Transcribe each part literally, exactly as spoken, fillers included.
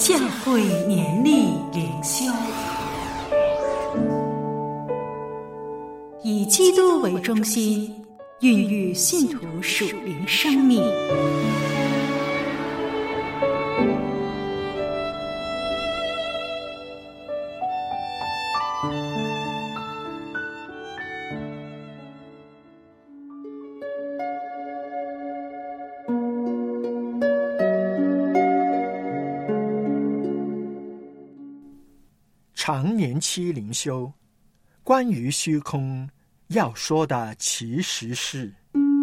教会年历灵修，以基督为中心，孕育信徒属灵生命。 常年期灵修，关于虚空要说的其实是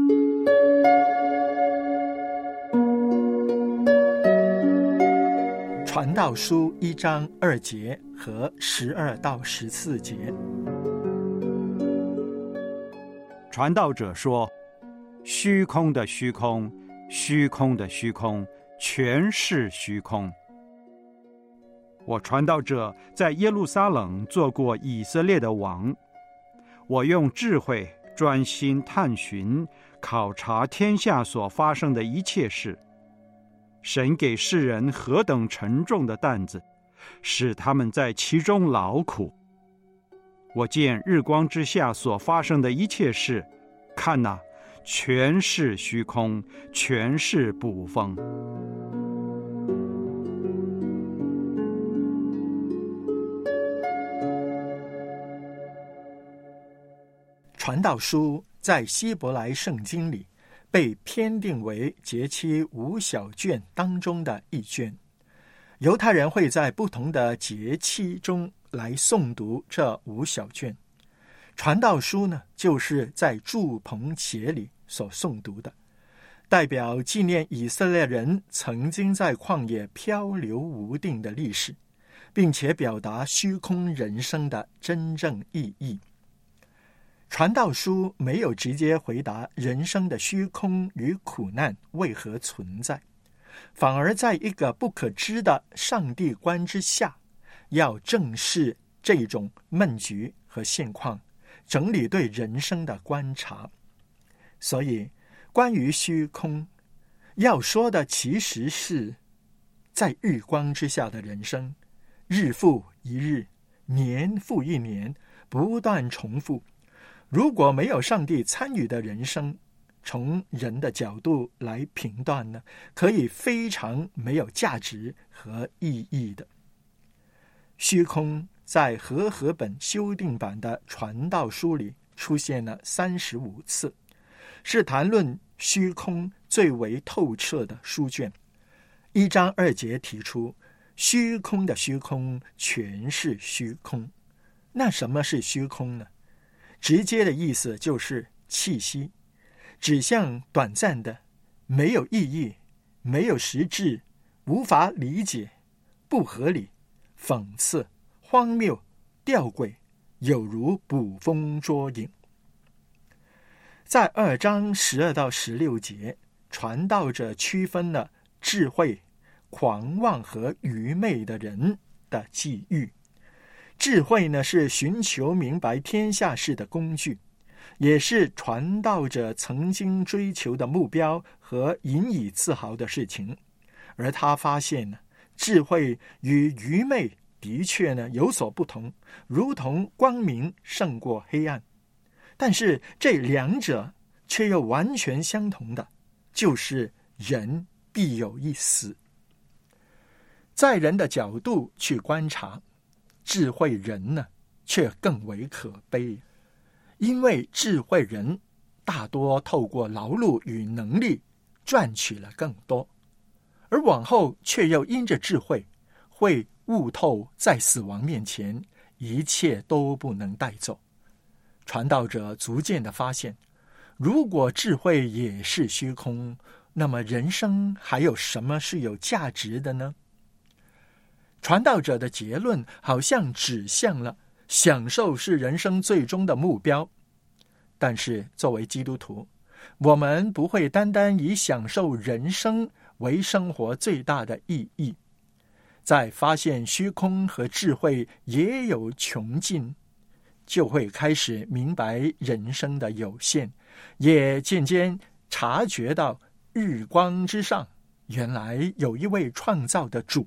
传道书一章二节和十二到十四节。 传道者说，虚空的虚空，虚空的虚空，全是虚空。我传道者在耶路撒冷做过以色列的王，我用智慧专心探寻考察天下所发生的一切事。神给世人何等沉重的担子，使他们在其中劳苦。我见日光之下所发生的一切事，看哪，全是虚空，全是捕风。 传道书在希伯来圣经里被编定为节期五小卷当中的一卷。犹太人会在不同的节期中来诵读这五小卷。传道书呢，就是在住棚节里所诵读的，代表纪念以色列人曾经在旷野漂流无定的历史，并且表达虚空人生的真正意义。传道书没有直接回答人生的虚空与苦难为何存在，反而在一个不可知的上帝观之下，要正视这种闷局和现况，整理对人生的观察。所以关于虚空要说的其实是在日光之下的人生，日复一日，年复一年，不断重复。如果没有上帝参与的人生，从人的角度来评断呢，可以非常没有价值和意义的。虚空在和合本修订版的传道书里出现了三十五次，是谈论虚空最为透彻的书卷。一章二节提出，虚空的虚空全是虚空。那什么是虚空呢？直接的意思就是气息，指向短暂的、没有意义、没有实质、无法理解、不合理、讽刺、荒谬、吊诡，有如捕风捉影。在二章十二到十六节，传道者区分了智慧、狂妄和愚昧的人的际遇。智慧呢，是寻求明白天下事的工具，也是传道者曾经追求的目标和引以自豪的事情。而他发现呢，智慧与愚昧的确呢有所不同，如同光明胜过黑暗。但是这两者却又完全相同的，就是人必有一死。在人的角度去观察，智慧人呢，却更为可悲，因为智慧人大多透过劳碌与能力赚取了更多，而往后却又因着智慧会悟透，在死亡面前一切都不能带走。传道者逐渐地发现，如果智慧也是虚空，那么人生还有什么是有价值的呢？传道者的结论好像指向了享受是人生最终的目标，但是作为基督徒，我们不会单单以享受人生为生活最大的意义。在发现虚空和智慧也有穷尽，就会开始明白人生的有限，也渐渐察觉到日光之上原来有一位创造的主，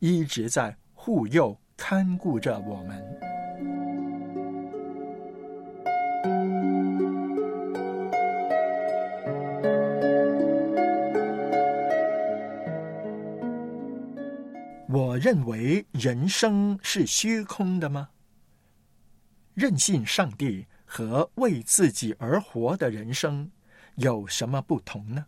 一直在护佑看顾着我们。我认为人生是虚空的吗？任性上帝和为自己而活的人生有什么不同呢？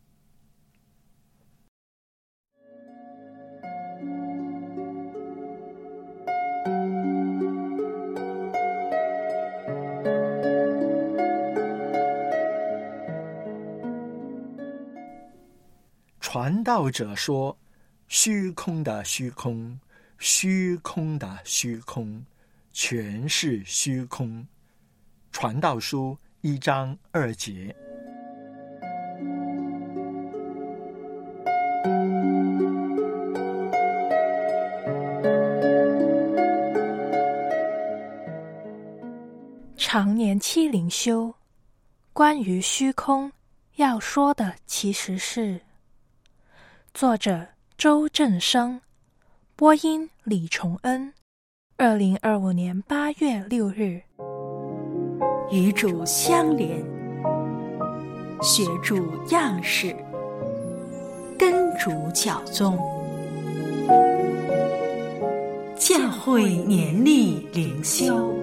传道者说，虚空的虚空，虚空的虚空，全是虚空。传道书一章二节。 常年期灵修，关于虚空要说的其实是。作者周正生，播音李崇恩，二零二五年八月六日。 与主相连，学主样式，跟主教宗，教会年历灵修。